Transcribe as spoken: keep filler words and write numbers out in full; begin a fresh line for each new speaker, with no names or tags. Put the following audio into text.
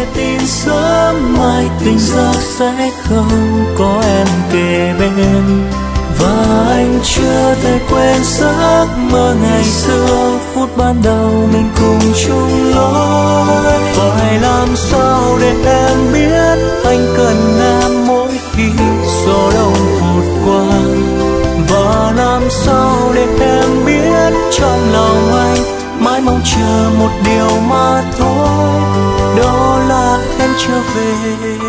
tin sớm mai tỉnh giấc sẽ không có em kề bên. Và anh chưa thể quên giấc mơ ngày xưa, phút ban đầu mình cùng chung lối. Phải làm sao để em biết anh cần em mỗi khi gió đông vụt qua. Và làm sao để em biết trong lòng anh mãi mong chờ một điều mà thôi, đó là em trở về.